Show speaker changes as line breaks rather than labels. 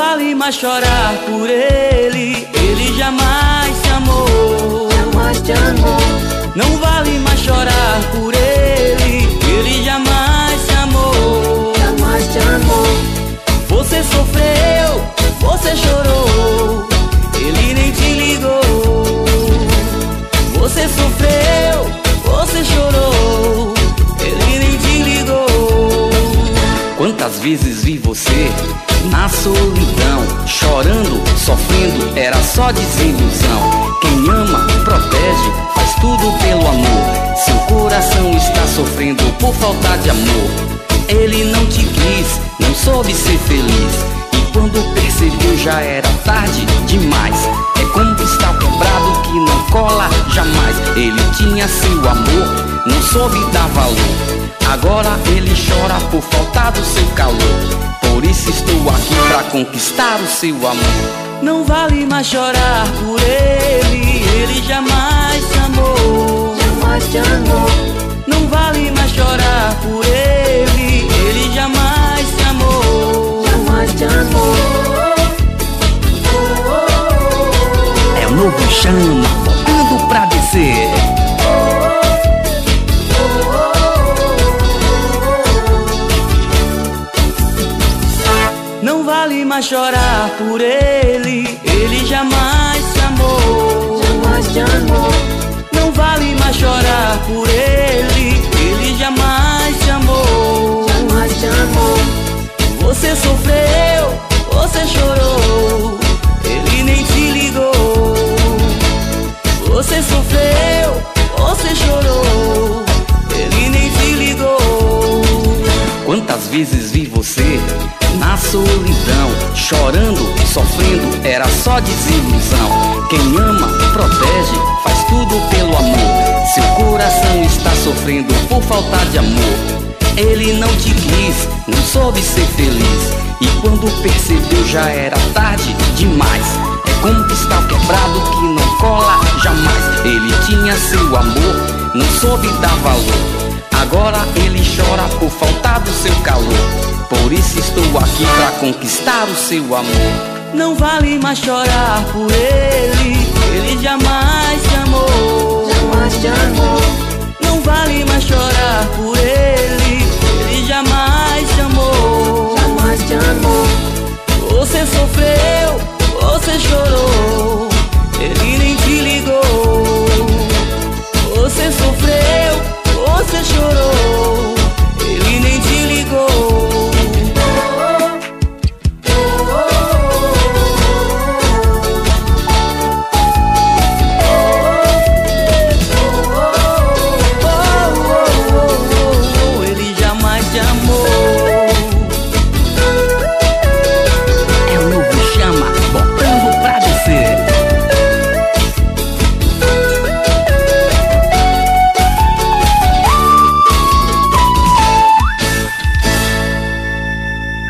vale mais chorar por ele, ele jamais te amou.
Jamais te amou.
Não vale mais chorar por ele, ele jamais te amou.
Jamais te amou.
Você sofreu, você chorou, ele nem te ligou. Você sofreu, você chorou, ele nem te ligou. Quantas vezes vi você na solidão, chorando, sofrendo, era só desilusão. Quem ama, protege, faz tudo pelo amor. Seu coração está sofrendo por falta de amor. Ele não te quis, não soube ser feliz, e quando percebeu já era tarde demais. É como cristal quebrado que não cola jamais. Ele tinha seu amor, não soube dar valor. Agora ele chora por falta do seu calor. Por isso estou aqui pra conquistar o seu amor. Não vale mais chorar por ele, ele jamais te amou.
Jamais te amou.
Não vale mais chorar por ele, ele jamais te amou.
Jamais te amou.
É o novo Chama, voltando pra descer. Não vale mais chorar por ele, ele jamais te amou.
Jamais te amou.
Não vale mais chorar por ele, ele jamais te amou.
Jamais te amou.
Você sofreu, você chorou, ele nem te ligou. Você sofreu, você chorou, ele nem te ligou. Quantas vezes vi você na solidão, chorando, sofrendo, era só desilusão. Quem ama, protege, faz tudo pelo amor. Seu coração está sofrendo por falta de amor. Ele não te quis, não soube ser feliz, e quando percebeu já era tarde demais. É como cristal quebrado que não cola jamais. Ele tinha seu amor, não soube dar valor. Agora ele chora por falta do seu calor. Por isso estou aqui pra conquistar o seu amor. Não vale mais chorar por ele, ele jamais te amou.
Jamais te amou.
Não vale mais chorar por ele, ele jamais te amou.
Jamais te amou.
Você sofreu, você chorou,